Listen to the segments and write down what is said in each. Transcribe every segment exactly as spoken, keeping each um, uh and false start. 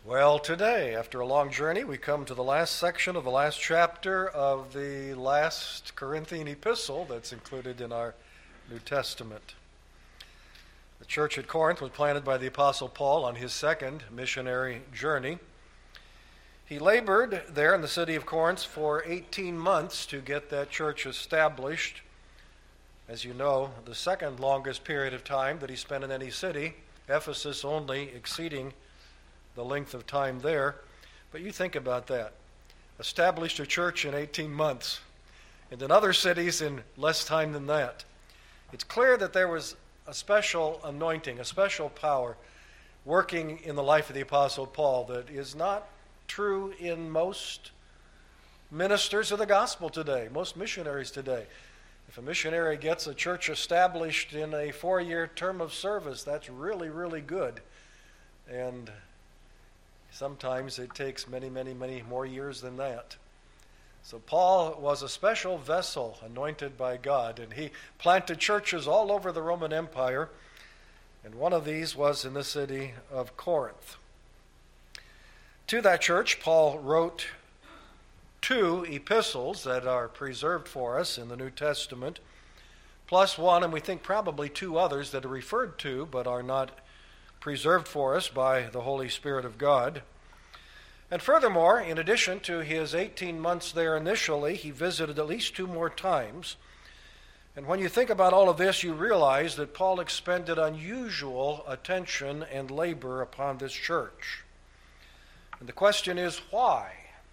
Well, today, after a long journey, we come to the last section of the last chapter of the last Corinthian epistle that's included in our New Testament. The church at Corinth was planted by the Apostle Paul on his second missionary journey. He labored there in the city of Corinth for eighteen months to get that church established. As you know, the second longest period of time that he spent in any city, Ephesus only exceeding the length of time there. But you think about that. Established a church in eighteen months, and in other cities in less time than that. It's clear that there was a special anointing, a special power working in the life of the Apostle Paul that is not true in most ministers of the gospel today, most missionaries today. If a missionary gets a church established in a four-year term of service, that's really, really good. And sometimes it takes many, many, many more years than that. So Paul was a special vessel anointed by God, and he planted churches all over the Roman Empire, and one of these was in the city of Corinth. To that church, Paul wrote two epistles that are preserved for us in the New Testament, plus one, and we think probably two others that are referred to but are not preserved for us by the Holy Spirit of God. And furthermore, in addition to his eighteen months there initially, he visited at least two more times. And when you think about all of this, you realize that Paul expended unusual attention and labor upon this church. And the question is, why?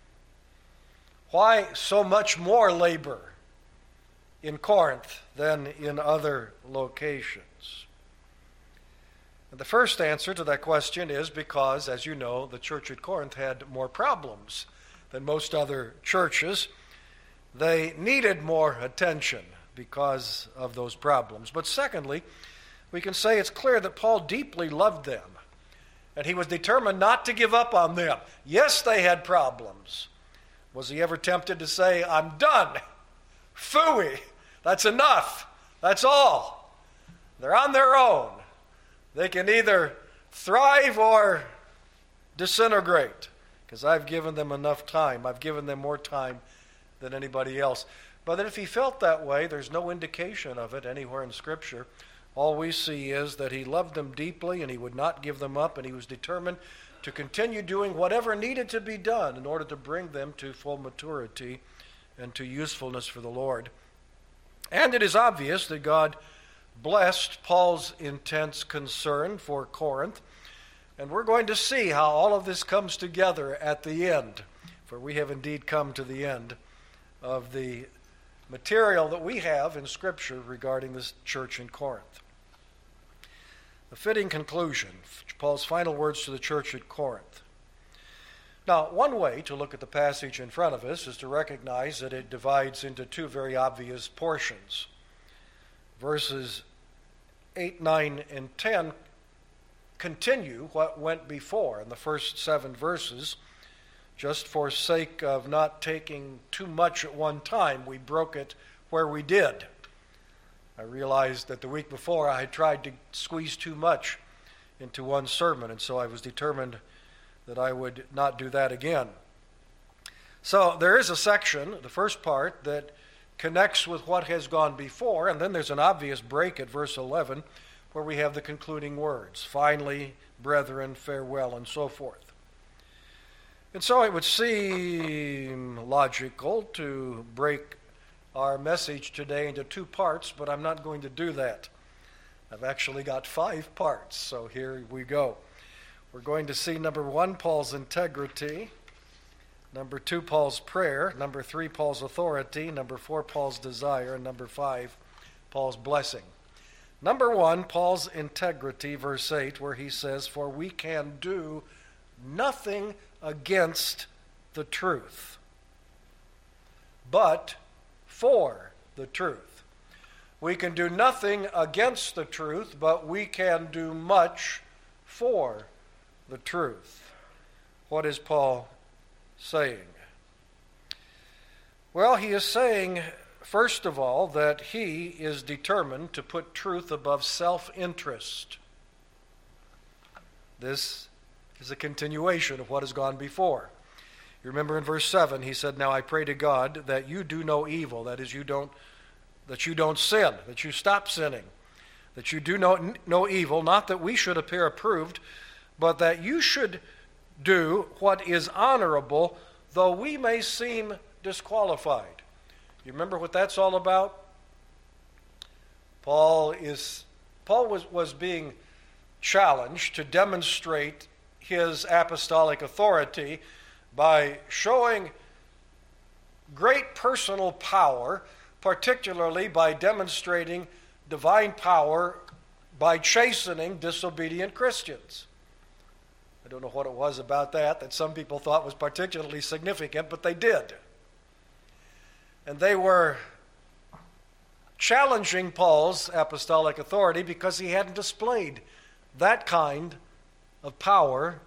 Why so much more labor in Corinth than in other locations? And the first answer to that question is because, as you know, the church at Corinth had more problems than most other churches. They needed more attention because of those problems. But secondly, we can say it's clear that Paul deeply loved them, and he was determined not to give up on them. Yes, they had problems. Was he ever tempted to say, I'm done, phooey, that's enough, that's all? They're on their own. They can either thrive or disintegrate, because I've given them enough time. I've given them more time than anybody else. But if he felt that way, there's no indication of it anywhere in Scripture. All we see is that he loved them deeply and he would not give them up, and he was determined to continue doing whatever needed to be done in order to bring them to full maturity and to usefulness for the Lord. And it is obvious that God blessed Paul's intense concern for Corinth, and we're going to see how all of this comes together at the end, for we have indeed come to the end of the material that we have in Scripture regarding this church in Corinth. The fitting conclusion, Paul's final words to the church at Corinth. Now, one way to look at the passage in front of us is to recognize that it divides into two very obvious portions. Verses eight, nine, and ten continue what went before in the first seven verses. Just for sake of not taking too much at one time, we broke it where we did. I realized that the week before I had tried to squeeze too much into one sermon, and so I was determined that I would not do that again. So there is a section, the first part, that connects with what has gone before, and then there's an obvious break at verse eleven where we have the concluding words, finally, brethren, farewell, and so forth. And so it would seem logical to break our message today into two parts, but I'm not going to do that. I've actually got five parts, so here we go. We're going to see, number one, Paul's integrity. Number two, Paul's prayer. Number three, Paul's authority. Number four, Paul's desire. And number five, Paul's blessing. Number one, Paul's integrity, verse eight, where he says, for we can do nothing against the truth, but for the truth. We can do nothing against the truth, but we can do much for the truth. What is Paul saying? Well, he is saying, first of all, that he is determined to put truth above self-interest. This is a continuation of what has gone before. You remember in verse seven, he said, "Now I pray to God that you do no evil," that is, you don't, that you don't sin, that you stop sinning, that you do no, no evil, not that we should appear approved, but that you should do what is honorable, though we may seem disqualified. You remember what that's all about? Paul is Paul was, was being challenged to demonstrate his apostolic authority by showing great personal power, particularly by demonstrating divine power by chastening disobedient Christians. I don't know what it was about that that some people thought was particularly significant, but they did. And they were challenging Paul's apostolic authority because he hadn't displayed that kind of power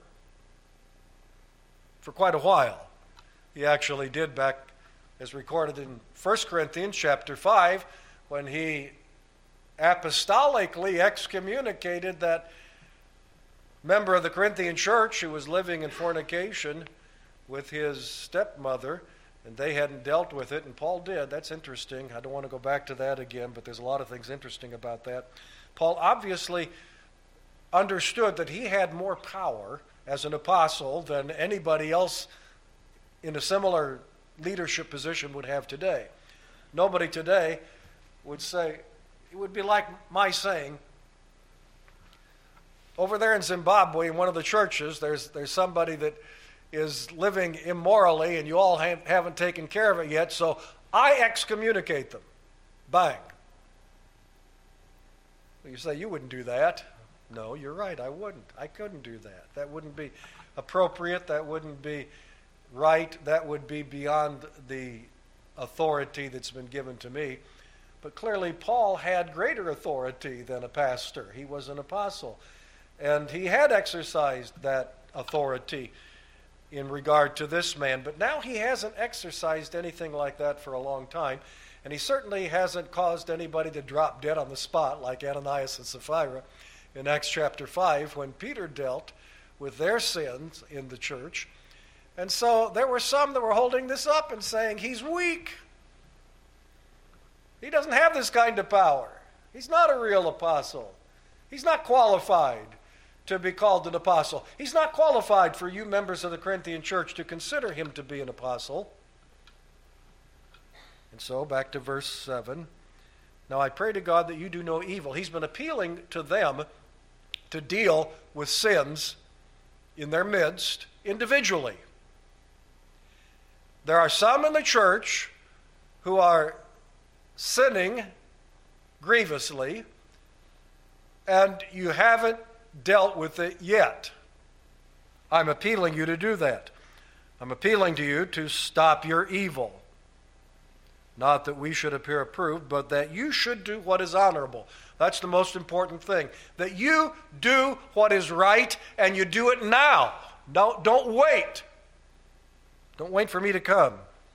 for quite a while. He actually did back, as recorded in First Corinthians chapter five, when he apostolically excommunicated that member of the Corinthian church who was living in fornication with his stepmother, and they hadn't dealt with it, and Paul did. That's interesting. I don't want to go back to that again, but there's a lot of things interesting about that. Paul obviously understood that he had more power as an apostle than anybody else in a similar leadership position would have today. Nobody today would say, it would be like my saying, over there in Zimbabwe, in one of the churches, there's there's somebody that is living immorally, and you all have, haven't taken care of it yet, so I excommunicate them. Bang. You say, you wouldn't do that. No, you're right, I wouldn't. I couldn't do that. That wouldn't be appropriate. That wouldn't be right. That would be beyond the authority that's been given to me. But clearly, Paul had greater authority than a pastor. He was an apostle. And he had exercised that authority in regard to this man. But now he hasn't exercised anything like that for a long time. And he certainly hasn't caused anybody to drop dead on the spot like Ananias and Sapphira in Acts chapter five when Peter dealt with their sins in the church. And so there were some that were holding this up and saying, he's weak. He doesn't have this kind of power. He's not a real apostle. He's not qualified to be called an apostle. He's not qualified for you members of the Corinthian church to consider him to be an apostle. And so, back to verse seven. Now I pray to God that you do no evil. He's been appealing to them to deal with sins in their midst individually. There are some in the church who are sinning grievously, and you haven't dealt with it yet. I'm appealing you to do that. I'm appealing to you to stop your evil. Not that we should appear approved, but that you should do what is honorable. That's the most important thing. That you do what is right, and you do it now. Don't, don't wait. Don't wait for me to come.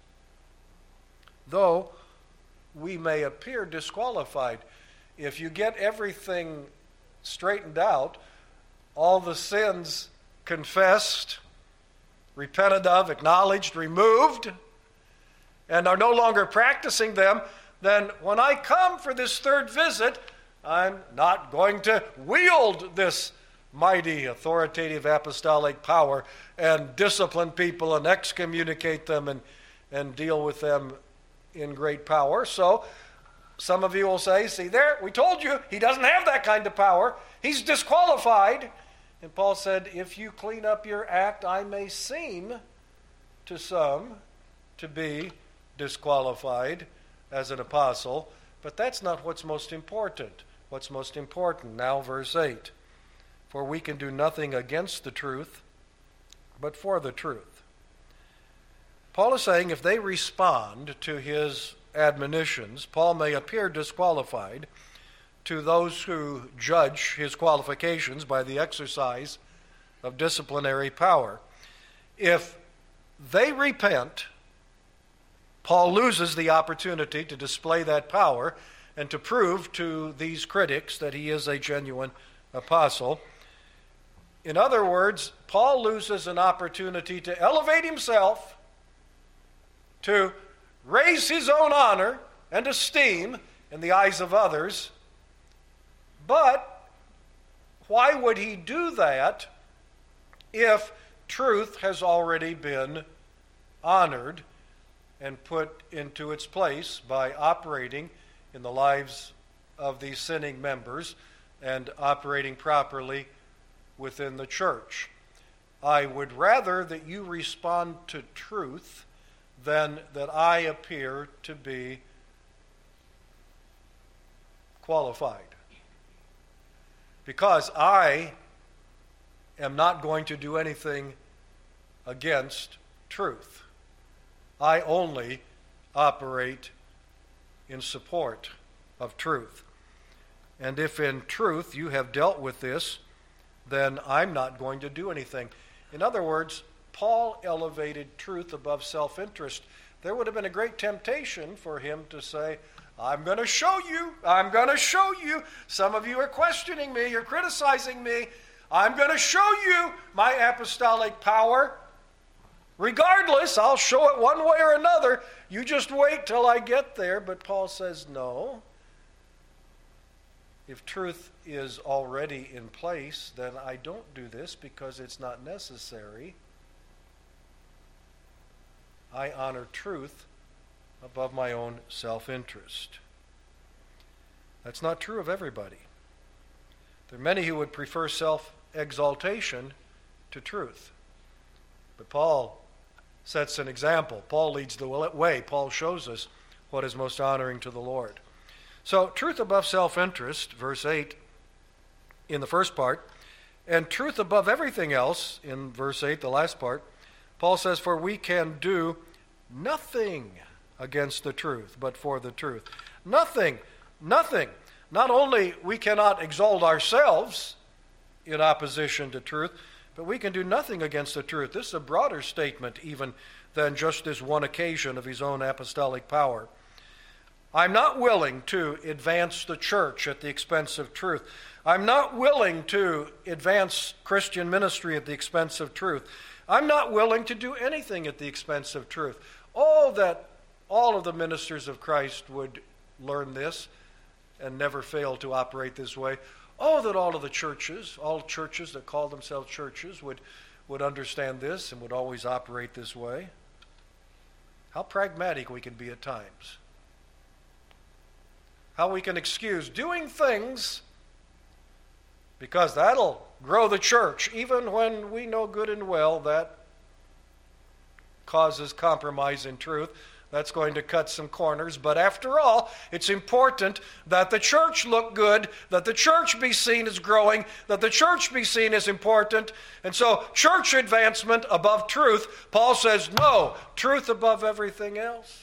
Though we may appear disqualified, if you get everything straightened out, all the sins confessed, repented of, acknowledged, removed, and are no longer practicing them, then when I come for this third visit, I'm not going to wield this mighty authoritative apostolic power and discipline people and excommunicate them and, and deal with them in great power. So some of you will say, see there, we told you he doesn't have that kind of power. He's disqualified. And Paul said, if you clean up your act, I may seem to some to be disqualified as an apostle, but that's not what's most important. What's most important, now verse eight, for we can do nothing against the truth, but for the truth. Paul is saying if they respond to his admonitions, Paul may appear disqualified to those who judge his qualifications by the exercise of disciplinary power. If they repent, Paul loses the opportunity to display that power and to prove to these critics that he is a genuine apostle. In other words, Paul loses an opportunity to elevate himself, to raise his own honor and esteem in the eyes of others. But why would he do that if truth has already been honored and put into its place by operating in the lives of these sinning members and operating properly within the church? I would rather that you respond to truth than that I appear to be qualified. Because I am not going to do anything against truth. I only operate in support of truth. And if in truth you have dealt with this, then I'm not going to do anything. In other words, Paul elevated truth above self-interest. There would have been a great temptation for him to say, I'm going to show you, I'm going to show you. Some of you are questioning me, you're criticizing me. I'm going to show you my apostolic power. Regardless, I'll show it one way or another. You just wait till I get there. But Paul says, no. If truth is already in place, then I don't do this because it's not necessary. I honor truth above my own self-interest. That's not true of everybody. There are many who would prefer self-exaltation to truth. But Paul sets an example. Paul leads the way. Paul shows us what is most honoring to the Lord. So, truth above self-interest, verse eight, in the first part, and truth above everything else, in verse eight, the last part, Paul says, for we can do nothing against the truth, but for the truth. Nothing, nothing. Not only we cannot exalt ourselves in opposition to truth, but we can do nothing against the truth. This is a broader statement even than just this one occasion of his own apostolic power. I'm not willing to advance the church at the expense of truth. I'm not willing to advance Christian ministry at the expense of truth. I'm not willing to do anything at the expense of truth. Oh, that all of the ministers of Christ would learn this and never fail to operate this way. Oh, that all of the churches, all churches that call themselves churches would, would understand this and would always operate this way. How pragmatic we can be at times. How we can excuse doing things because that'll grow the church, even when we know good and well that causes compromise in truth. That's going to cut some corners. But after all, it's important that the church look good, that the church be seen as growing, that the church be seen as important. And so church advancement above truth, Paul says, no, truth above everything else.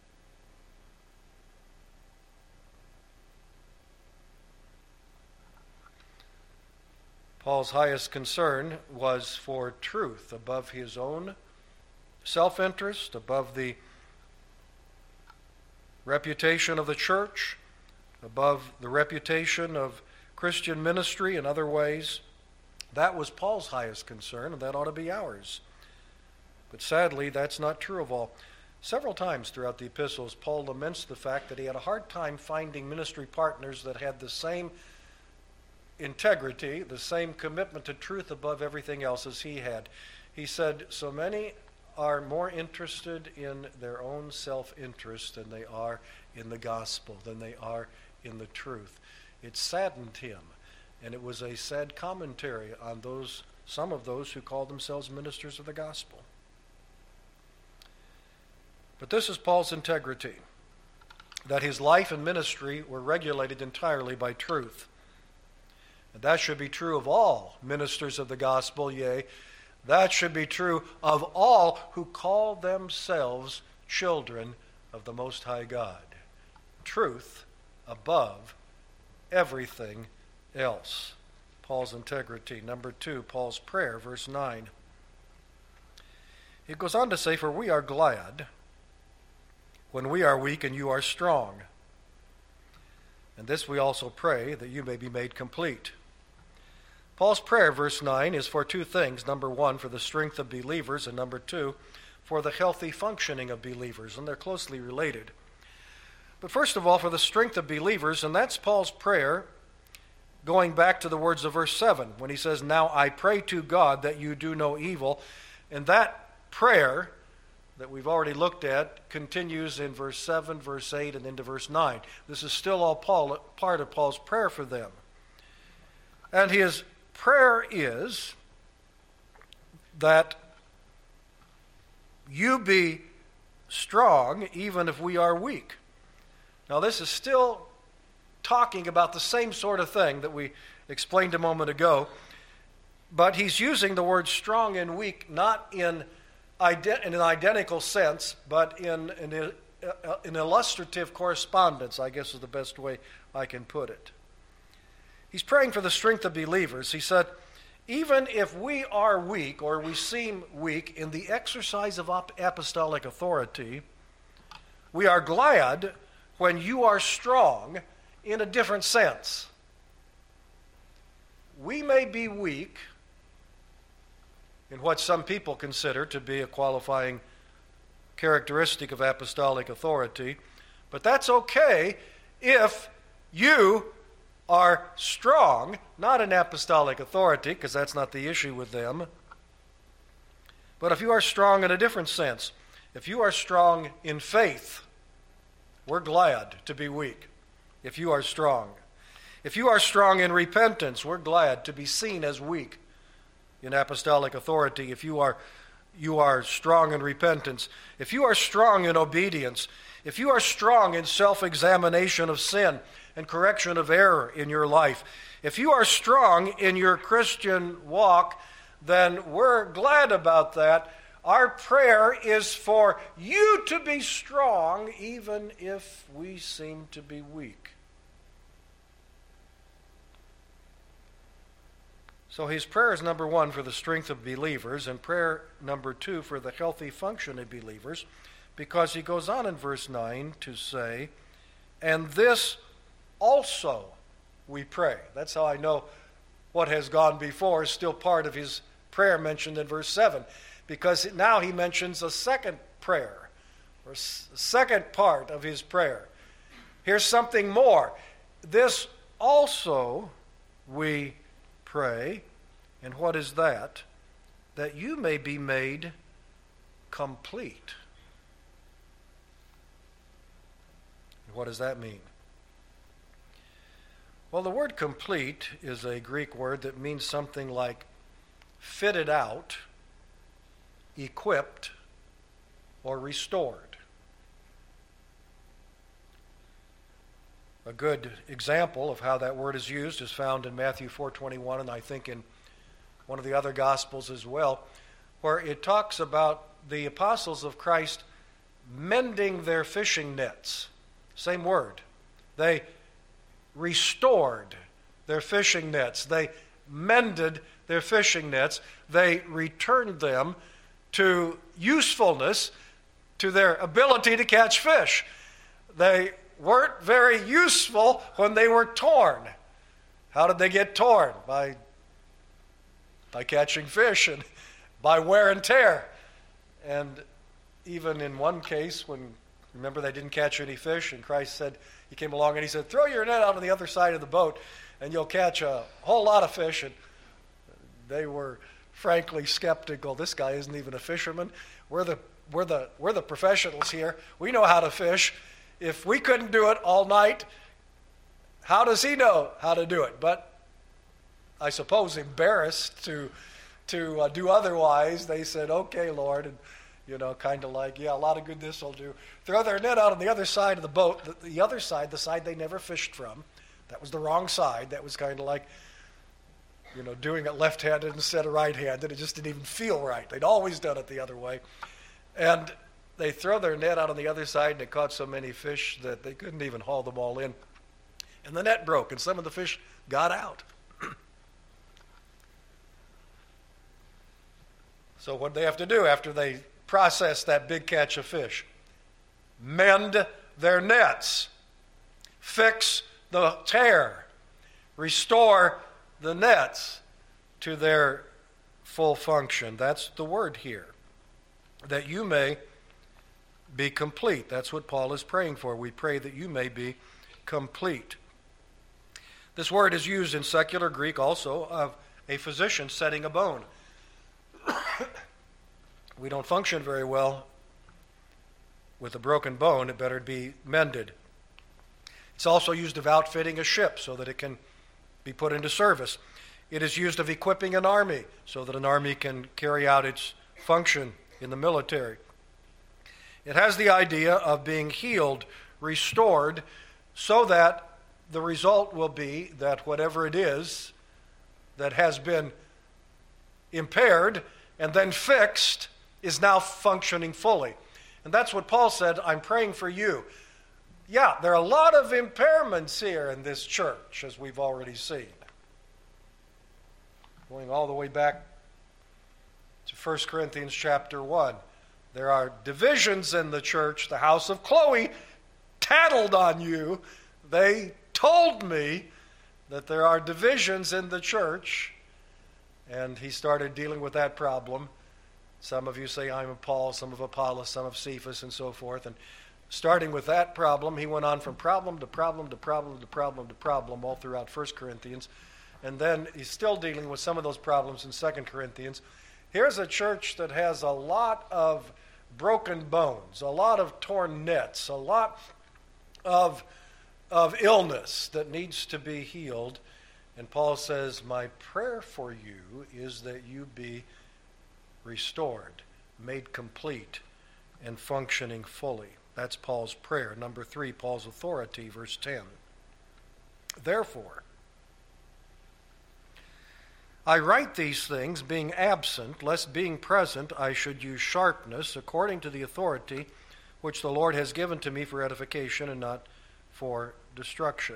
Paul's highest concern was for truth above his own self-interest, above the reputation of the church, above the reputation of Christian ministry in other ways. That was Paul's highest concern, and that ought to be ours. But sadly, that's not true of all. Several times throughout the epistles, Paul laments the fact that he had a hard time finding ministry partners that had the same integrity, the same commitment to truth above everything else as he had. He said, so many are more interested in their own self-interest than they are in the gospel, than they are in the truth. It saddened him, and it was a sad commentary on those, some of those who call themselves ministers of the gospel. But this is Paul's integrity, that his life and ministry were regulated entirely by truth. And that should be true of all ministers of the gospel, yea, that should be true of all who call themselves children of the Most High God. Truth above everything else. Paul's integrity. Number two, Paul's prayer, verse nine. It goes on to say, for we are glad when we are weak and you are strong. And this we also pray, that you may be made complete. Paul's prayer, verse nine, is for two things. Number one, for the strength of believers, and number two, for the healthy functioning of believers, and they're closely related. But first of all, for the strength of believers, and that's Paul's prayer, going back to the words of verse seven, when he says, "Now I pray to God that you do no evil." And that prayer that we've already looked at continues in verse seven, verse eight, and into verse nine. This is still all Paul, part of Paul's prayer for them. And his prayer is that you be strong even if we are weak. Now this is still talking about the same sort of thing that we explained a moment ago, but he's using the word strong and weak not in, ident- in an identical sense, but in an, an illustrative correspondence, I guess is the best way I can put it. He's praying for the strength of believers. He said, even if we are weak or we seem weak in the exercise of apostolic authority, we are glad when you are strong in a different sense. We may be weak in what some people consider to be a qualifying characteristic of apostolic authority, but that's okay if you are strong, not in apostolic authority, because that's not the issue with them, but if you are strong in a different sense, if you are strong in faith, we're glad to be weak. If you are strong. If you are strong in repentance, we're glad to be seen as weak in apostolic authority. If you are, you are strong in repentance. If you are strong in obedience. If you are strong in self-examination of sin and correction of error in your life. If you are strong in your Christian walk, then we're glad about that. Our prayer is for you to be strong even if we seem to be weak. So his prayer is number one for the strength of believers, and prayer number two for the healthy function of believers, because he goes on in verse nine to say, and this also we pray. That's how I know what has gone before is still part of his prayer mentioned in verse seven, because now he mentions a second prayer, or a second part of his prayer. Here's something more. This also we pray, and what is that? That you may be made complete. What does that mean? Well, the word complete is a Greek word that means something like fitted out, equipped, or restored. A good example of how that word is used is found in Matthew four twenty-one, and I think in one of the other Gospels as well, where it talks about the apostles of Christ mending their fishing nets. Same word. They restored their fishing nets. They mended their fishing nets. They returned them to usefulness, to their ability to catch fish. They weren't very useful when they were torn. How did they get torn? By, by catching fish and by wear and tear. And even in one case, when, remember, they didn't catch any fish, and Christ said, he came along and he said, throw your net out on the other side of the boat and you'll catch a whole lot of fish. And they were frankly skeptical. This guy isn't even a fisherman. We're the, we're the, we're the professionals here. We know how to fish. If we couldn't do it all night, how does he know how to do it? But I suppose embarrassed to, to uh, do otherwise, they said, okay, Lord, and you know, kind of like, yeah, a lot of good this will do. Throw their net out on the other side of the boat, the, the other side, the side they never fished from. That was the wrong side. That was kind of like, you know, doing it left-handed instead of right-handed. It just didn't even feel right. They'd always done it the other way. And they throw their net out on the other side, and it caught so many fish that they couldn't even haul them all in. And the net broke, and some of the fish got out. So what did they have to do after they processed that big catch of fish? Mend their nets. Fix the tear. Restore the nets. to their full function. That's the word here. That you may be complete. That's what Paul is praying for. We pray that you may be complete. This word is used in secular Greek also of a physician setting a bone. We don't function very well with a broken bone. It better be mended. It's also used of outfitting a ship so that it can be put into service. It is used of equipping an army so that an army can carry out its function in the military. It has the idea of being healed, restored, so that the result will be that whatever it is that has been impaired and then fixed is now functioning fully. And that's what Paul said, I'm praying for you. Yeah, there are a lot of impairments here in this church, as we've already seen. Going all the way back to First Corinthians chapter one. There are divisions in the church. The house of Chloe tattled on you. They told me that there are divisions in the church. And he started dealing with that problem. Some of you say, I'm of Paul, some of Apollos, some of Cephas, and so forth. And starting with that problem, he went on from problem to problem to problem to problem to problem all throughout First Corinthians. And then he's still dealing with some of those problems in Second Corinthians. Here's a church that has a lot of broken bones, a lot of torn nets, a lot of, of illness that needs to be healed. And Paul says, my prayer for you is that you be restored, made complete, and functioning fully. That's Paul's prayer. Number three, Paul's authority, verse ten. Therefore, I write these things being absent, lest being present I should use sharpness according to the authority which the Lord has given to me for edification and not for destruction.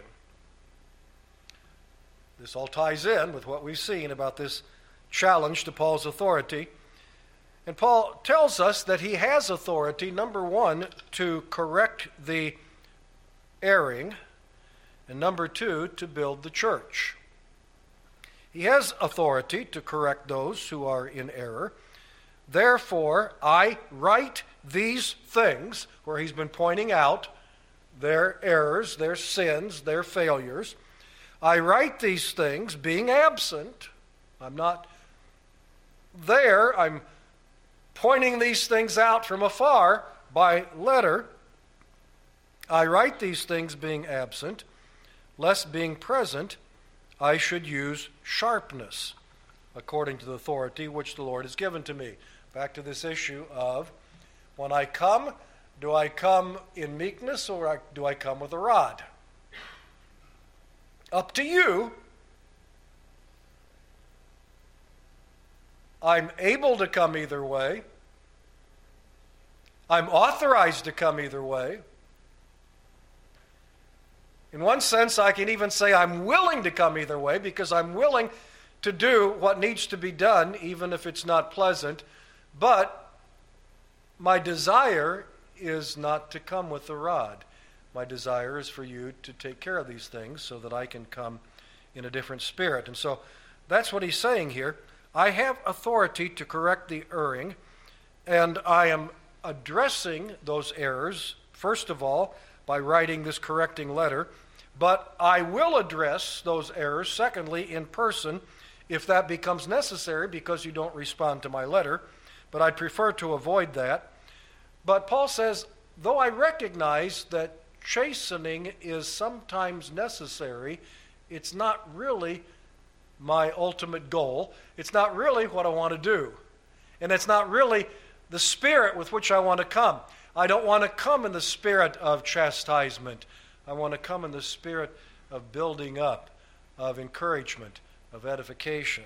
This all ties in with what we've seen about this challenge to Paul's authority. And Paul tells us that he has authority, number one, to correct the erring, and number two, to build the church. He has authority to correct those who are in error. Therefore, I write these things, where he's been pointing out their errors, their sins, their failures. I write these things being absent. I'm not there. I'm pointing these things out from afar by letter. I write these things being absent, lest being present I should use sharpness, according to the authority which the Lord has given to me. Back to this issue of, when I come, do I come in meekness or do I come with a rod? Up to you. I'm able to come either way. I'm authorized to come either way. In one sense, I can even say I'm willing to come either way because I'm willing to do what needs to be done, even if it's not pleasant. But my desire is not to come with the rod. My desire is for you to take care of these things so that I can come in a different spirit. And so that's what he's saying here. I have authority to correct the erring, and I am addressing those errors, first of all, by writing this correcting letter. But I will address those errors, secondly, in person, if that becomes necessary, because you don't respond to my letter. But I'd prefer to avoid that. But Paul says, though I recognize that chastening is sometimes necessary, it's not really my ultimate goal. It's not really what I want to do. And it's not really the spirit with which I want to come. I don't want to come in the spirit of chastisement. I want to come in the spirit of building up, of encouragement, of edification.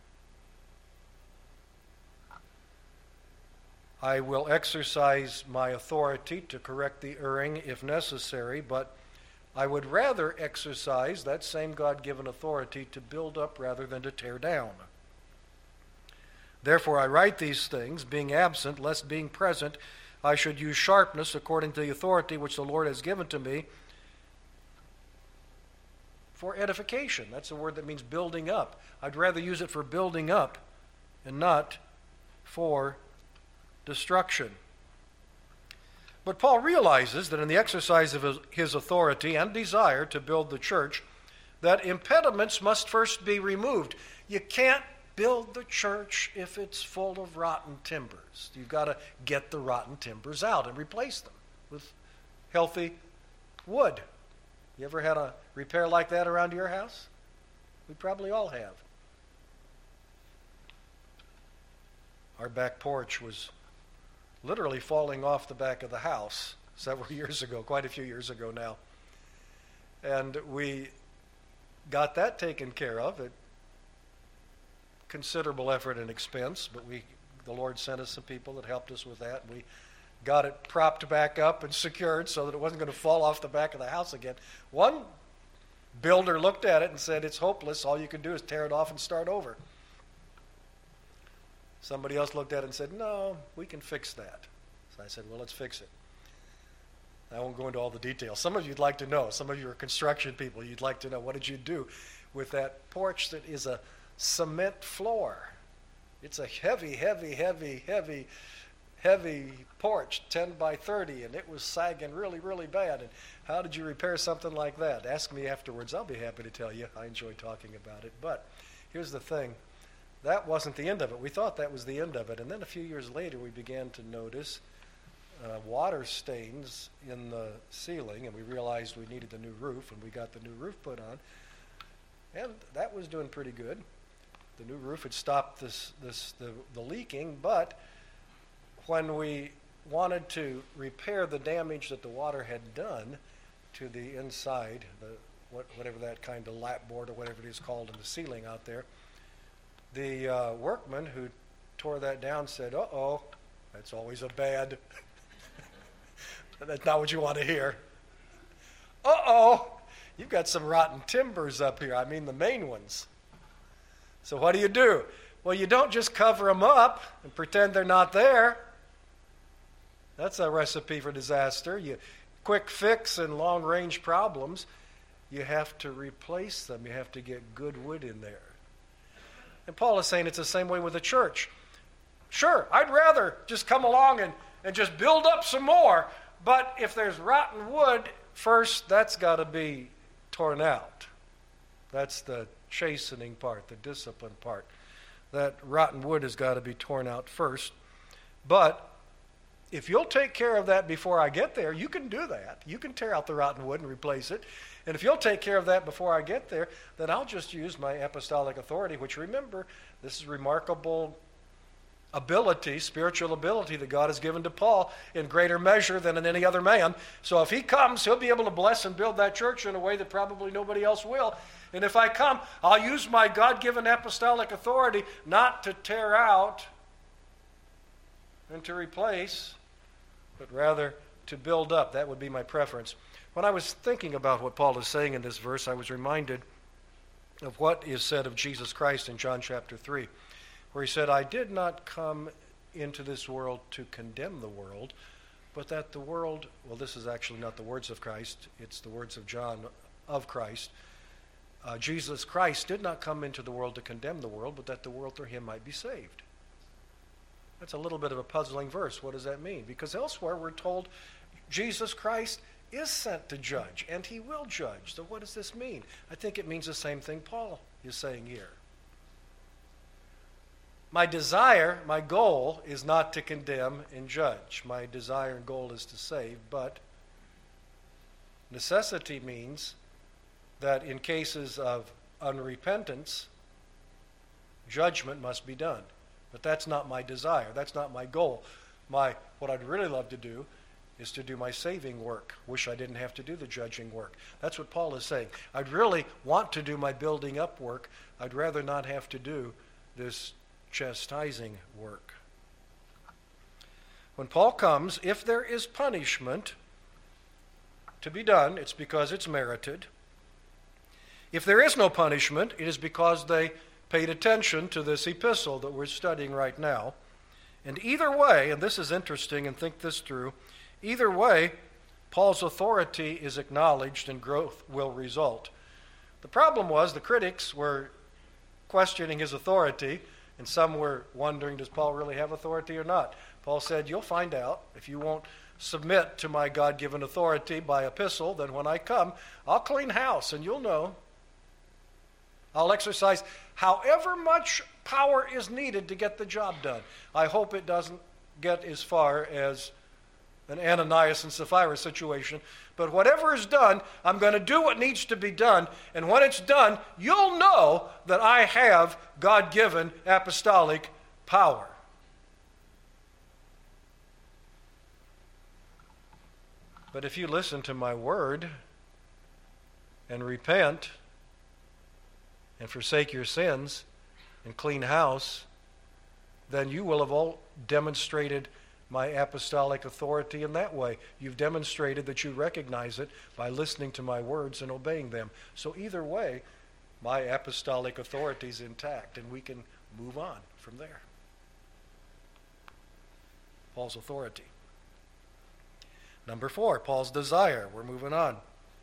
I will exercise my authority to correct the erring if necessary, but I would rather exercise that same God-given authority to build up rather than to tear down. Therefore I write these things, being absent, lest being present I should use sharpness according to the authority which the Lord has given to me for edification. That's a word that means building up. I'd rather use it for building up and not for destruction. But Paul realizes that in the exercise of his, his authority and desire to build the church, that impediments must first be removed. You can't build the church if it's full of rotten timbers. You've got to get the rotten timbers out and replace them with healthy wood. You ever had a repair like that around your house? We probably all have. Our back porch was literally falling off the back of the house several years ago, quite a few years ago now. And we got that taken care of at considerable effort and expense, but we, the Lord sent us some people that helped us with that. We got it propped back up and secured so that it wasn't going to fall off the back of the house again. One builder looked at it and said, it's hopeless. All you can do is tear it off and start over. Somebody else looked at it and said, no, we can fix that. So I said, well, let's fix it. I won't go into all the details. Some of you would like to know. Some of you are construction people. You'd like to know, what did you do with that porch that is a cement floor? It's a heavy, heavy, heavy, heavy, heavy porch, ten by thirty, and it was sagging really, really bad. And how did you repair something like that? Ask me afterwards. I'll be happy to tell you. I enjoy talking about it. But here's the thing. That wasn't the end of it. We thought that was the end of it. And then a few years later, we began to notice uh, water stains in the ceiling, and we realized we needed a new roof, and we got the new roof put on. And that was doing pretty good. The new roof had stopped this, this the, the leaking, but when we wanted to repair the damage that the water had done to the inside, the what, whatever that kind of lap board or whatever it is called in the ceiling out there, the uh, workman who tore that down said, uh-oh, that's always a bad, that's not what you want to hear. Uh-oh, you've got some rotten timbers up here. I mean the main ones. So what do you do? Well, you don't just cover them up and pretend they're not there. That's a recipe for disaster. You quick fix and long-range problems, you have to replace them. You have to get good wood in there. And Paul is saying it's the same way with the church. Sure, I'd rather just come along and, and just build up some more, but if there's rotten wood, first that's got to be torn out. That's the chastening part, the discipline part. That rotten wood has got to be torn out first. But if you'll take care of that before I get there, you can do that. You can tear out the rotten wood and replace it. And if you'll take care of that before I get there, then I'll just use my apostolic authority, which, remember, this is remarkable ability, spiritual ability that God has given to Paul in greater measure than in any other man. So if he comes, he'll be able to bless and build that church in a way that probably nobody else will. And if I come, I'll use my God-given apostolic authority not to tear out and to replace, but rather to build up. That would be my preference. When I was thinking about what Paul is saying in this verse, I was reminded of what is said of Jesus Christ in John chapter three, where he said, I did not come into this world to condemn the world, but that the world, well, this is actually not the words of Christ, it's the words of John of Christ. Uh, Jesus Christ did not come into the world to condemn the world, but that the world through him might be saved. That's a little bit of a puzzling verse. What does that mean? Because elsewhere we're told Jesus Christ is sent to judge, and he will judge. So what does this mean? I think it means the same thing Paul is saying here. My desire, my goal, is not to condemn and judge. My desire and goal is to save, but necessity means that in cases of unrepentance, judgment must be done. But that's not my desire. That's not my goal. My what I'd really love to do is to do my saving work. Wish I didn't have to do the judging work. That's what Paul is saying. I'd really want to do my building up work. I'd rather not have to do this chastising work. When Paul comes, if there is punishment to be done, it's because it's merited. If there is no punishment, it is because they paid attention to this epistle that we're studying right now. And either way, and this is interesting, and think this through, either way, Paul's authority is acknowledged and growth will result. The problem was the critics were questioning his authority, and some were wondering, does Paul really have authority or not? Paul said, you'll find out. If you won't submit to my God-given authority by epistle, then when I come, I'll clean house, and you'll know. I'll exercise however much power is needed to get the job done. I hope it doesn't get as far as an Ananias and Sapphira situation. But whatever is done, I'm going to do what needs to be done. And when it's done, you'll know that I have God-given apostolic power. But if you listen to my word and repent and forsake your sins and clean house, then you will have all demonstrated my apostolic authority in that way. You've demonstrated that you recognize it by listening to my words and obeying them. So either way, my apostolic authority is intact, and we can move on from there. Paul's authority. Number four, Paul's desire. We're moving on.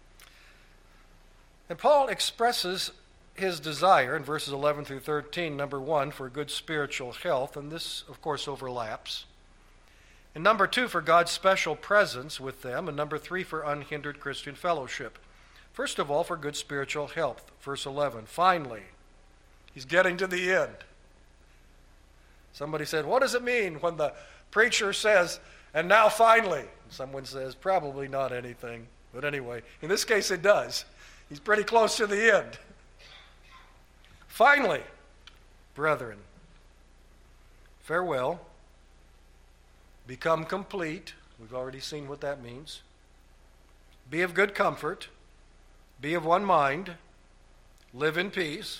And Paul expresses his desire in verses eleven through thirteen, number one, for good spiritual health, and this, of course, overlaps. And number two, for God's special presence with them, and number three, for unhindered Christian fellowship. First of all, for good spiritual health. Verse eleven, finally, he's getting to the end. Somebody said, what does it mean when the preacher says, and now finally? Someone says, probably not anything. But anyway, in this case it does. He's pretty close to the end. Finally, brethren, farewell, become complete. We've already seen what that means. Be of good comfort, be of one mind, live in peace,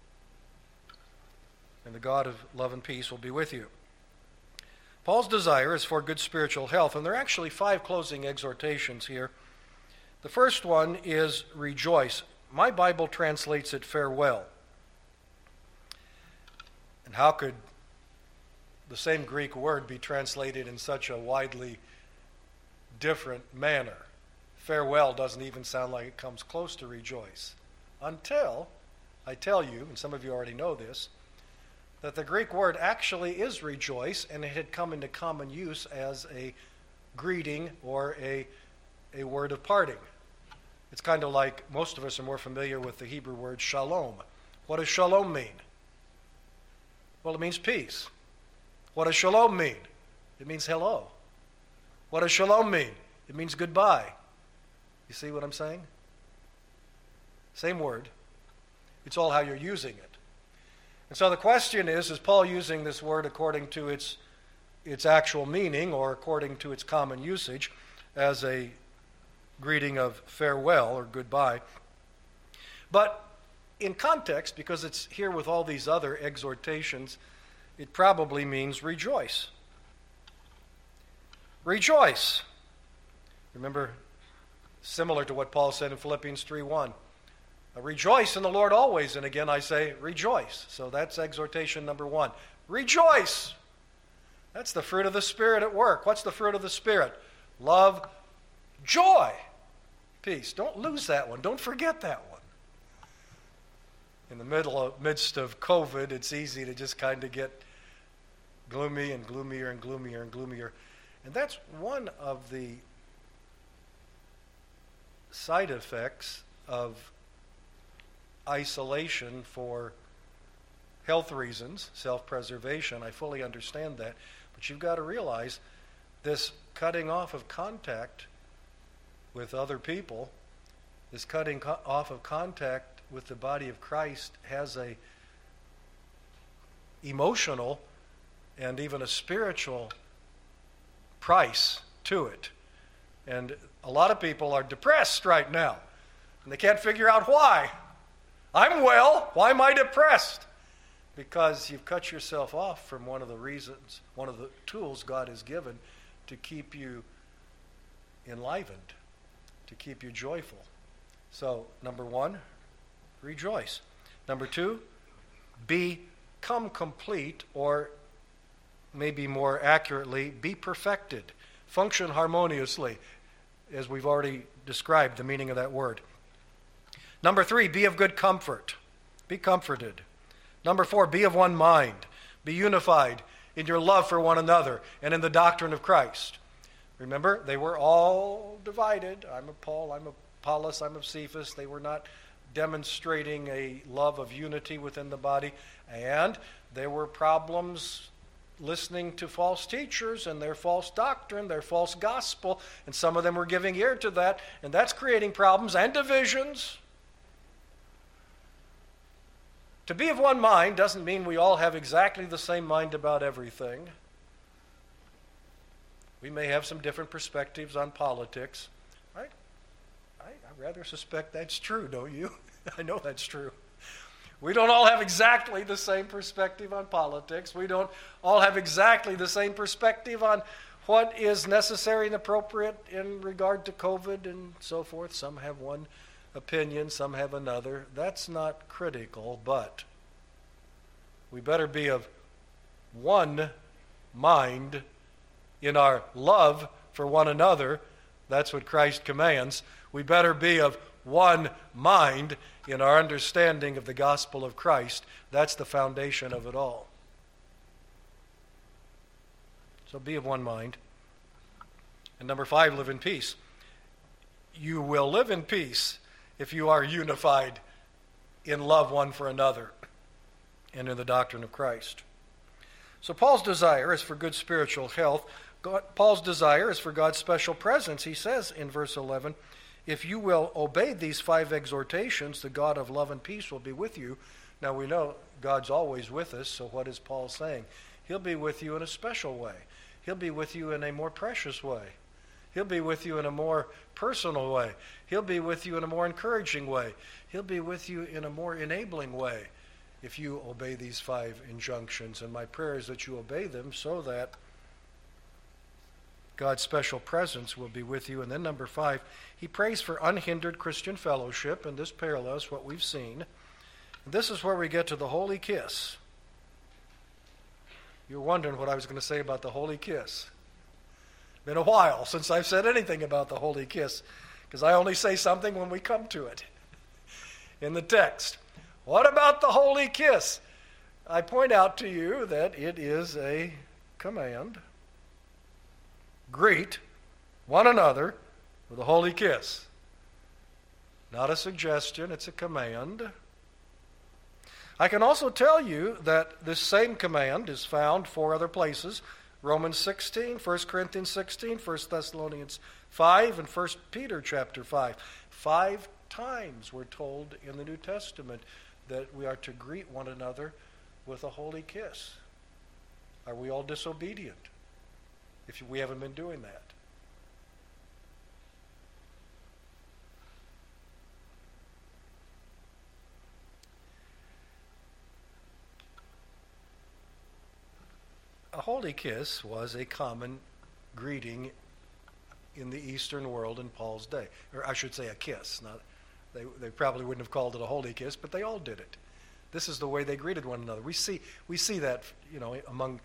and the God of love and peace will be with you. Paul's desire is for good spiritual health, and there are actually five closing exhortations here. The first one is rejoice. My Bible translates it farewell. And how could the same Greek word be translated in such a widely different manner? Farewell doesn't even sound like it comes close to rejoice. Until I tell you, and some of you already know this, that the Greek word actually is rejoice, and it had come into common use as a greeting or a, a word of parting. It's kind of like most of us are more familiar with the Hebrew word shalom. What does shalom mean? Well, it means peace. What does shalom mean? It means hello. What does shalom mean? It means goodbye. You see what I'm saying? Same word. It's all how you're using it. And so the question is, is Paul using this word according to its, its actual meaning or according to its common usage as a greeting of farewell or goodbye? But in context, because it's here with all these other exhortations, it probably means rejoice. Rejoice. Remember, similar to what Paul said in Philippians three one. Rejoice in the Lord always, and again I say rejoice. So that's exhortation number one. Rejoice! That's the fruit of the Spirit at work. What's the fruit of the Spirit? Love, joy, peace. Don't lose that one. Don't forget that one. In the middle of, midst of COVID, it's easy to just kind of get gloomy and gloomier and gloomier and gloomier. And that's one of the side effects of isolation for health reasons, self-preservation. I fully understand that. But you've got to realize this cutting off of contact with other people, this cutting co- off of contact with the body of Christ has a emotional and even a spiritual price to it. And a lot of people are depressed right now, and they can't figure out why. I'm well. Why am I depressed? Because you've cut yourself off from one of the reasons, one of the tools God has given to keep you enlivened, to keep you joyful. So, number one, rejoice. Number two, become complete, or maybe more accurately, be perfected. Function harmoniously, as we've already described the meaning of that word. Number three, be of good comfort. Be comforted. Number four, be of one mind. Be unified in your love for one another and in the doctrine of Christ. Remember, they were all divided. I'm of Paul, I'm of Apollos, I'm of Cephas. They were not demonstrating a love of unity within the body. And there were problems listening to false teachers and their false doctrine, their false gospel, and some of them were giving ear to that, and that's creating problems and divisions. To be of one mind doesn't mean we all have exactly the same mind about everything. We may have some different perspectives on politics. I, I, I rather suspect that's true, don't you? I know that's true. We don't all have exactly the same perspective on politics. We don't all have exactly the same perspective on what is necessary and appropriate in regard to COVID and so forth. Some have one opinion, some have another. That's not critical, but we better be of one mind in our love for one another. That's what Christ commands. We better be of one mind in our understanding of the gospel of Christ. That's the foundation of it all. So be of one mind. And number five, live in peace. You will live in peace if you are unified in love one for another and in the doctrine of Christ. So Paul's desire is for good spiritual health. God, Paul's desire is for God's special presence. He says in verse eleven, if you will obey these five exhortations, the God of love and peace will be with you. Now we know God's always with us, so what is Paul saying? He'll be with you in a special way. He'll be with you in a more precious way. He'll be with you in a more personal way. He'll be with you in a more encouraging way. He'll be with you in a more enabling way if you obey these five injunctions. And my prayer is that you obey them so that God's special presence will be with you. And then number five, he prays for unhindered Christian fellowship, and this parallels what we've seen. And this is where we get to the holy kiss. You're wondering what I was going to say about the holy kiss. Been a while since I've said anything about the holy kiss, because I only say something when we come to it in the text. What about the holy kiss? I point out to you that it is a command. Greet one another with a holy kiss. Not a suggestion, it's a command. I can also tell you that this same command is found four other places. Romans sixteen, First Corinthians sixteen, First Thessalonians five, and First Peter chapter five. Five times we're told in the New Testament that we are to greet one another with a holy kiss. Are we all disobedient if we haven't been doing that? A holy kiss was a common greeting in the Eastern world in Paul's day. Or I should say a kiss. Not, they, they probably wouldn't have called it a holy kiss, but they all did it. This is the way they greeted one another. We see, we see that, you know, among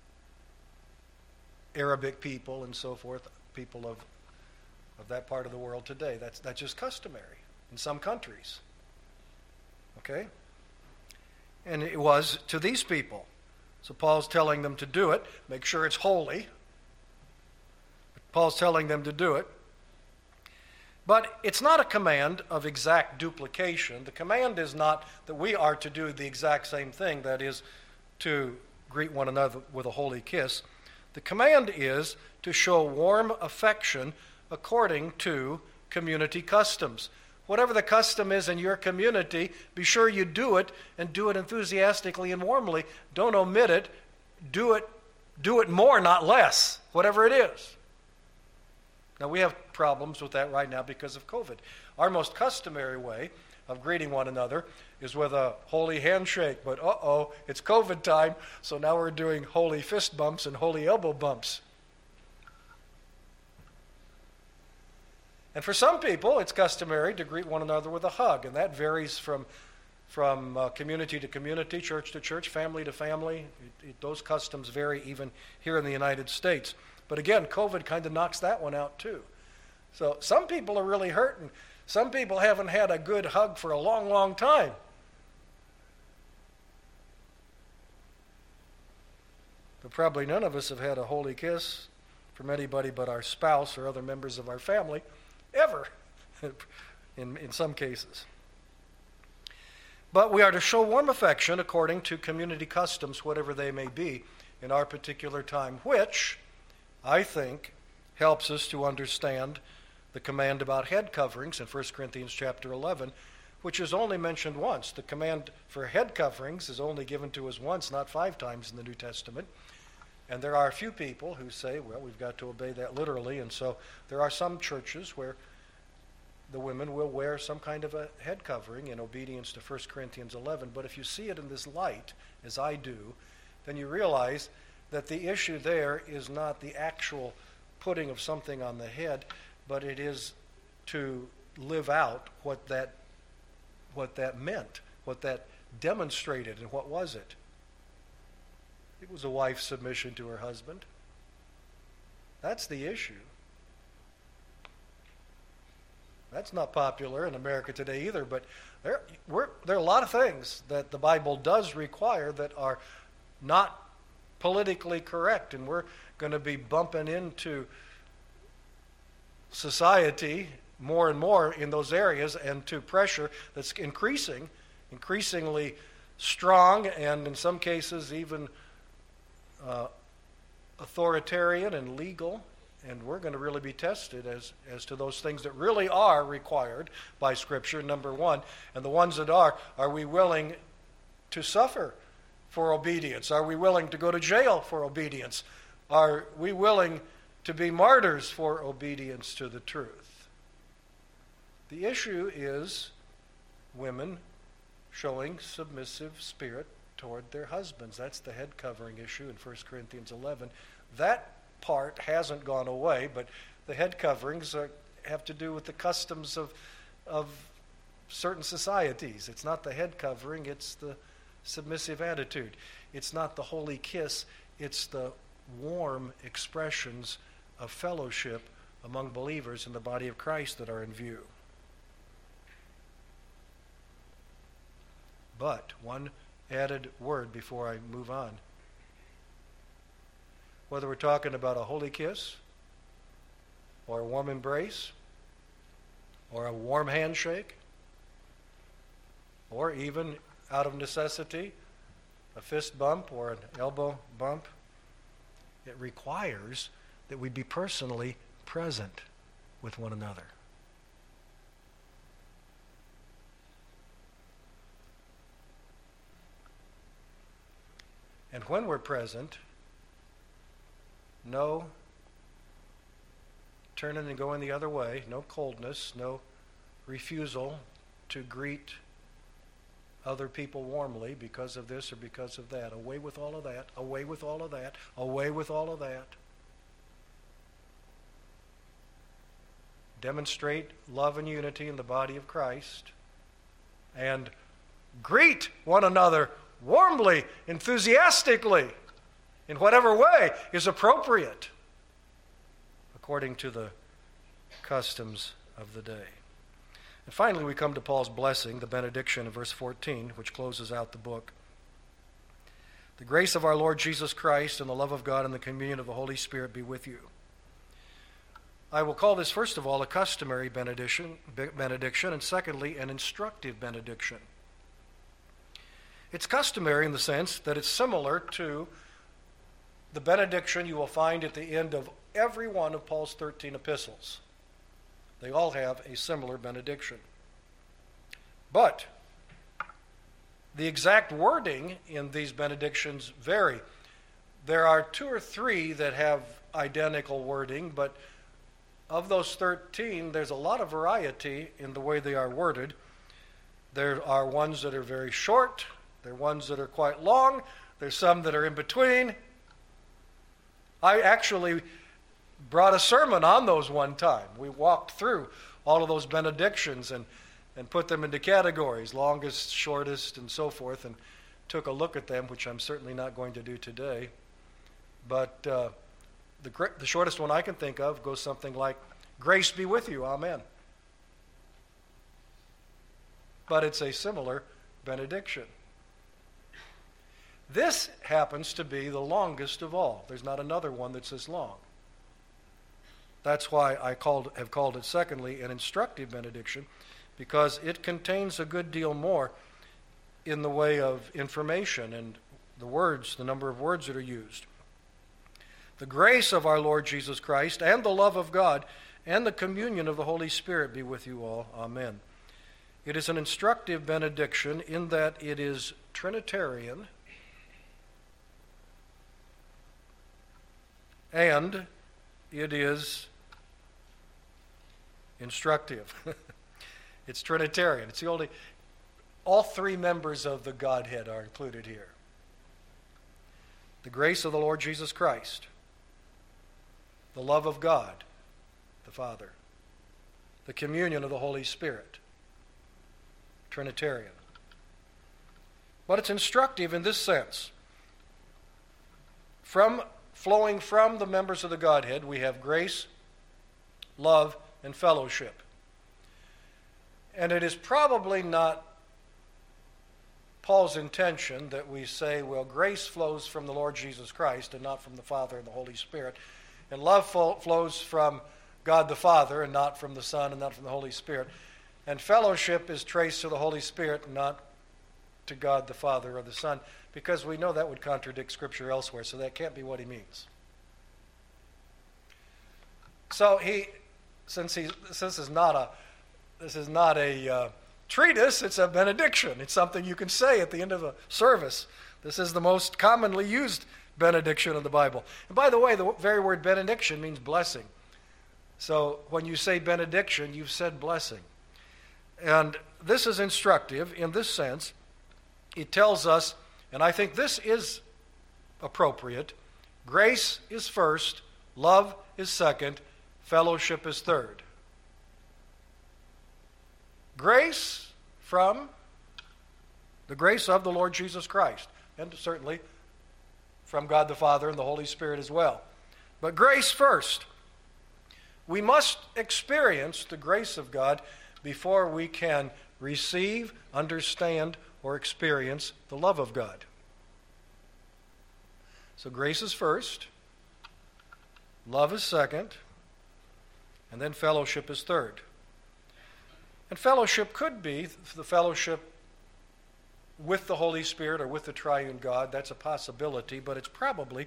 Arabic people and so forth, people of, of that part of the world today. That's, that's just customary in some countries. Okay? And it was to these people. So Paul's telling them to do it. Make sure it's holy. Paul's telling them to do it. But it's not a command of exact duplication. The command is not that we are to do the exact same thing, that is, to greet one another with a holy kiss. The command is to show warm affection according to community customs. Whatever the custom is in your community, be sure you do it, and do it enthusiastically and warmly. Don't omit it. Do it, do it more, not less, whatever it is. Now, we have problems with that right now because of COVID. Our most customary way of greeting one another is with a holy handshake, but uh-oh, it's COVID time, so now we're doing holy fist bumps and holy elbow bumps. And for some people, it's customary to greet one another with a hug, and that varies from, from uh, community to community, church to church, family to family. It, it, those customs vary even here in the United States. But again, COVID kind of knocks that one out too. So some people are really hurting. Some people haven't had a good hug for a long, long time. But probably none of us have had a holy kiss from anybody but our spouse or other members of our family, ever, in, in some cases. But we are to show warm affection according to community customs, whatever they may be, in our particular time, which, I think, helps us to understand the command about head coverings in First Corinthians chapter eleven, which is only mentioned once. The command for head coverings is only given to us once, not five times in the New Testament. And there are a few people who say, well, we've got to obey that literally. And so there are some churches where the women will wear some kind of a head covering in obedience to First Corinthians eleven. But if you see it in this light, as I do, then you realize that the issue there is not the actual putting of something on the head, but it is to live out what that, what that meant, what that demonstrated, and what was it? It was a wife's submission to her husband. That's the issue. That's not popular in America today either, but there, we're, there are a lot of things that the Bible does require that are not politically correct, and we're going to be bumping into society more and more in those areas, and to pressure that's increasing, increasingly strong, and in some cases even uh, authoritarian and legal. And we're going to really be tested as, as to those things that really are required by Scripture, number one. And the ones that are, are we willing to suffer for obedience? Are we willing to go to jail for obedience? Are we willing to be martyrs for obedience to the truth? The issue is women showing submissive spirit toward their husbands. That's the head covering issue in First Corinthians eleven. That part hasn't gone away, but the head coverings are, have to do with the customs of, of certain societies. It's not the head covering, it's the submissive attitude. It's not the holy kiss, it's the warm expressions of fellowship among believers in the body of Christ that are in view. But one added word before I move on. Whether we're talking about a holy kiss, or a warm embrace, or a warm handshake, or even out of necessity, a fist bump or an elbow bump, it requires that we be personally present with one another. And when we're present, no turning and going the other way, no coldness, no refusal to greet other people warmly because of this or because of that. Away with all of that, away with all of that, away with all of that. Demonstrate love and unity in the body of Christ, and greet one another warmly, enthusiastically, in whatever way is appropriate, according to the customs of the day. And finally, we come to Paul's blessing, the benediction of verse fourteen, which closes out the book. The grace of our Lord Jesus Christ and the love of God and the communion of the Holy Spirit be with you. I will call this, first of all, a customary benediction, benediction, and secondly, an instructive benediction. It's customary in the sense that it's similar to the benediction you will find at the end of every one of Paul's thirteen epistles. They all have a similar benediction. But the exact wording in these benedictions vary. There are two or three that have identical wording, but of those thirteen, there's a lot of variety in the way they are worded. There are ones that are very short. There are ones that are quite long. There's some that are in between. I actually brought a sermon on those one time. We walked through all of those benedictions and, and put them into categories, longest, shortest, and so forth, and took a look at them, which I'm certainly not going to do today. But uh, the, the shortest one I can think of goes something like, "Grace be with you, amen." but it's a similar benediction. This happens to be the longest of all. There's not another one that's as long. That's why I called, have called it, secondly, an instructive benediction, because it contains a good deal more in the way of information and the words, the number of words that are used. The grace of our Lord Jesus Christ and the love of God and the communion of the Holy Spirit be with you all. Amen. It is an instructive benediction in that it is Trinitarian and it is instructive. It's Trinitarian. It's the only, all three members of the Godhead are included here. The grace of the Lord Jesus Christ, the love of God, the Father, the communion of the Holy Spirit, Trinitarian. But it's instructive in this sense. From flowing from the members of the Godhead, we have grace, love, and fellowship. And it is probably not Paul's intention that we say, well, grace flows from the Lord Jesus Christ and not from the Father and the Holy Spirit, and love fo- flows from God the Father and not from the Son and not from the Holy Spirit, and fellowship is traced to the Holy Spirit and not to God the Father or the Son, because we know that would contradict Scripture elsewhere, so that can't be what he means. So he, since he, since this is not a, this is not a uh, treatise, it's a benediction. It's something you can say at the end of a service. This is the most commonly used benediction of the Bible. And by the way, the very word benediction means blessing. So when you say benediction, you've said blessing. And this is instructive in this sense. It tells us, and I think this is appropriate, grace is first, love is second, fellowship is third. Grace from the grace of the Lord Jesus Christ, and certainly from God the Father and the Holy Spirit as well. But grace first. We must experience the grace of God before we can receive, understand, or experience the love of God. So grace is first, love is second, and then fellowship is third. And fellowship could be the fellowship with the Holy Spirit or with the triune God. That's a possibility, but it's probably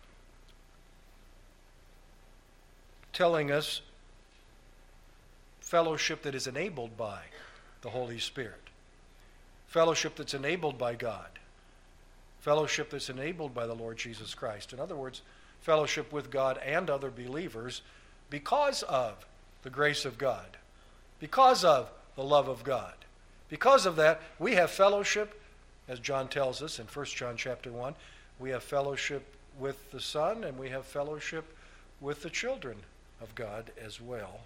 telling us fellowship that is enabled by the Holy Spirit. Fellowship that's enabled by God. Fellowship that's enabled by the Lord Jesus Christ. In other words, fellowship with God and other believers because of the grace of God, because of the love of God. Because of that, we have fellowship, as John tells us in First John chapter one, we have fellowship with the Son and we have fellowship with the children of God as well.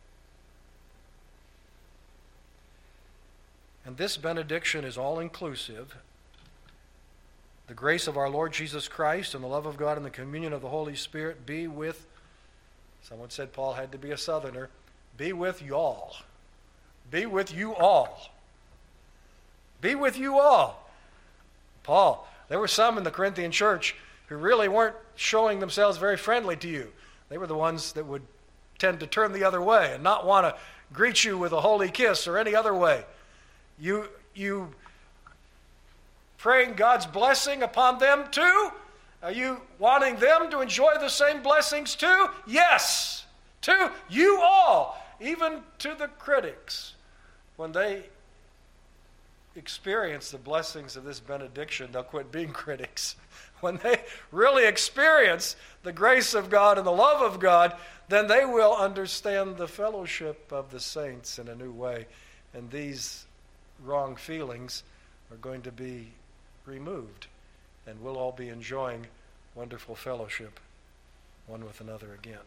And this benediction is all-inclusive. The grace of our Lord Jesus Christ and the love of God and the communion of the Holy Spirit be with, someone said Paul had to be a Southerner, be with y'all. Be with you all. Be with you all. Paul, there were some in the Corinthian church who really weren't showing themselves very friendly to you. They were the ones that would tend to turn the other way and not want to greet you with a holy kiss or any other way. You, you praying God's blessing upon them too? Are you wanting them to enjoy the same blessings too? Yes, to you all, even to the critics. When they experience the blessings of this benediction, they'll quit being critics. When they really experience the grace of God and the love of God, then they will understand the fellowship of the saints in a new way. And these wrong feelings are going to be removed, and we'll all be enjoying wonderful fellowship one with another again.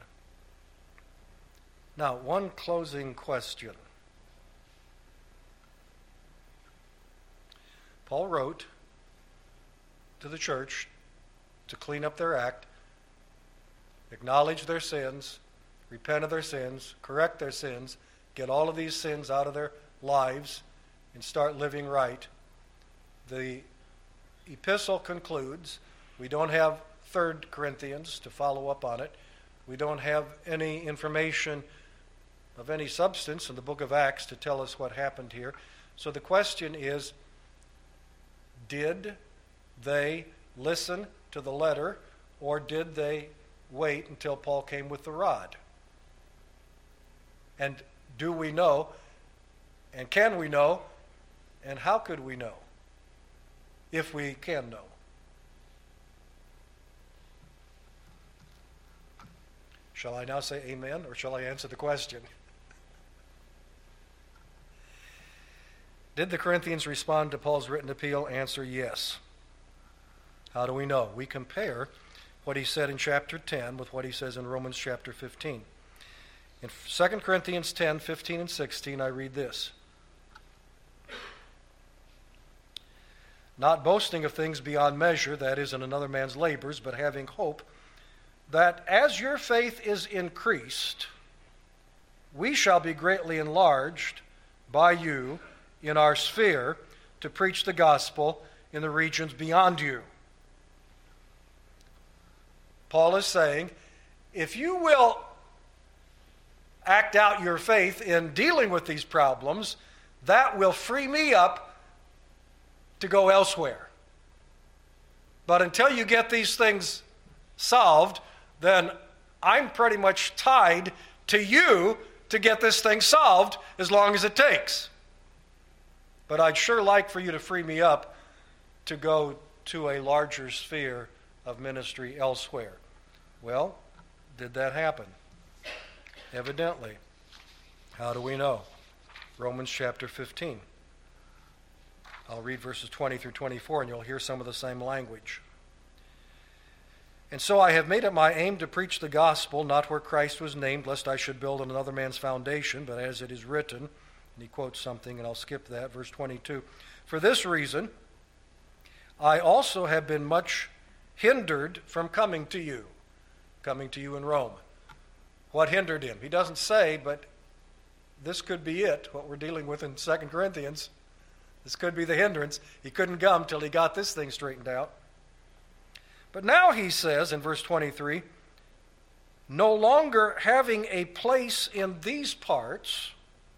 Now, one closing question. Paul wrote to the church to clean up their act, acknowledge their sins, repent of their sins, correct their sins, get all of these sins out of their lives, and start living right. The epistle concludes. We don't have Third Corinthians to follow up on it. We don't have any information of any substance in the book of Acts to tell us what happened here. So the question is, did they listen to the letter, or did they wait until Paul came with the rod? And do we know, and can we know, and how could we know, if we can know? Shall I now say amen, or shall I answer the question? Did the Corinthians respond to Paul's written appeal? Answer, yes. How do we know? We compare what he said in chapter ten with what he says in Romans chapter fifteen. In Second Corinthians ten, fifteen, and sixteen, I read this. Not boasting of things beyond measure, that is, in another man's labors, but having hope that as your faith is increased, we shall be greatly enlarged by you in our sphere to preach the gospel in the regions beyond you. Paul is saying, if you will act out your faith in dealing with these problems, that will free me up to go elsewhere. But until you get these things solved, then I'm pretty much tied to you to get this thing solved as long as it takes. But I'd sure like for you to free me up to go to a larger sphere of ministry elsewhere. Well, did that happen? Evidently. How do we know? Romans chapter fifteen. I'll read verses twenty through twenty-four, and you'll hear some of the same language. And so I have made it my aim to preach the gospel, not where Christ was named, lest I should build on another man's foundation, but as it is written. And he quotes something, and I'll skip that, verse twenty-two. For this reason, I also have been much hindered from coming to you, coming to you in Rome. What hindered him? He doesn't say, but this could be it, what we're dealing with in Second Corinthians. This could be the hindrance. He couldn't come till he got this thing straightened out. But now he says in verse twenty-three, no longer having a place in these parts,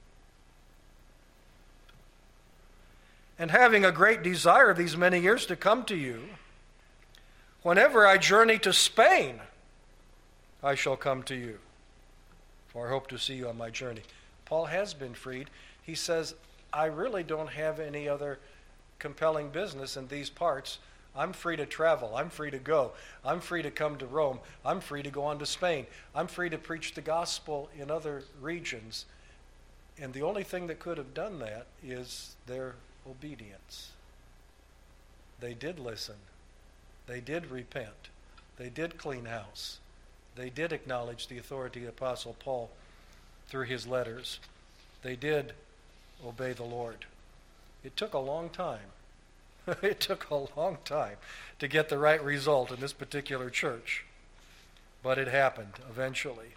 and having a great desire these many years to come to you, whenever I journey to Spain, I shall come to you, for I hope to see you on my journey. Paul has been freed. He says, I really don't have any other compelling business in these parts. I'm free to travel. I'm free to go. I'm free to come to Rome. I'm free to go on to Spain. I'm free to preach the gospel in other regions. And the only thing that could have done that is their obedience. They did listen. They did repent. They did clean house. They did acknowledge the authority of the Apostle Paul through his letters. They did obey the Lord. It took a long time. It took a long time to get the right result in this particular church. But it happened eventually.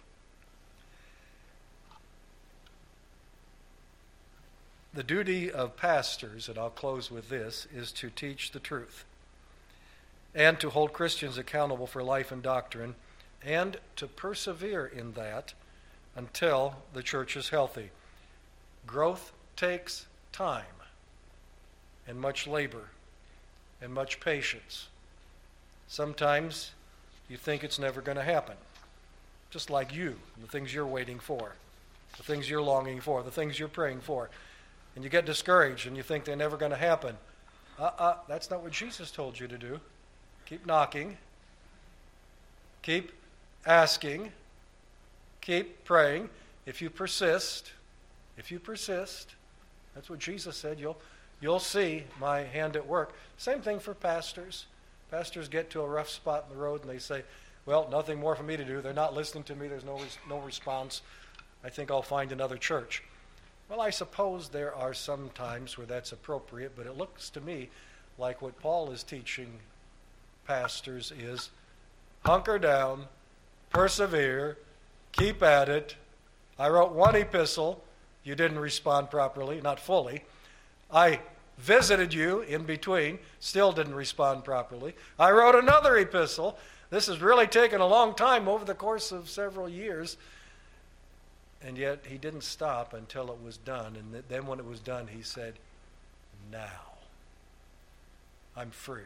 The duty of pastors, and I'll close with this, is to teach the truth and to hold Christians accountable for life and doctrine and to persevere in that until the church is healthy. Growth takes time and much labor and much patience. Sometimes you think it's never going to happen, just like you, the things you're waiting for, the things you're longing for, the things you're praying for. And you get discouraged and you think they're never going to happen. Uh-uh, that's not what Jesus told you to do. Keep knocking. Keep asking. Keep praying. If you persist, if you persist, that's what Jesus said, you'll you'll see my hand at work. Same thing for pastors. Pastors get to a rough spot in the road and they say, well, nothing more for me to do. They're not listening to me. There's no res- no response. I think I'll find another church. Well, I suppose there are some times where that's appropriate, but it looks to me like what Paul is teaching pastors is hunker down, persevere, keep at it. I wrote one epistle. You didn't respond properly, not fully. I visited you in between, still didn't respond properly. I wrote another epistle. This has really taken a long time over the course of several years. And yet he didn't stop until it was done. And then when it was done, he said, now I'm free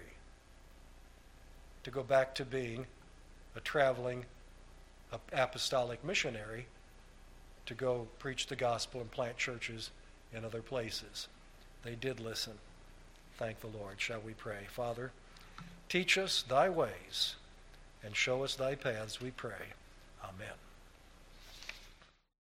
to go back to being a traveling apostolic missionary, to go preach the gospel and plant churches in other places. They did listen. Thank the Lord. Shall we pray? Father, teach us thy ways and show us thy paths, we pray. Amen.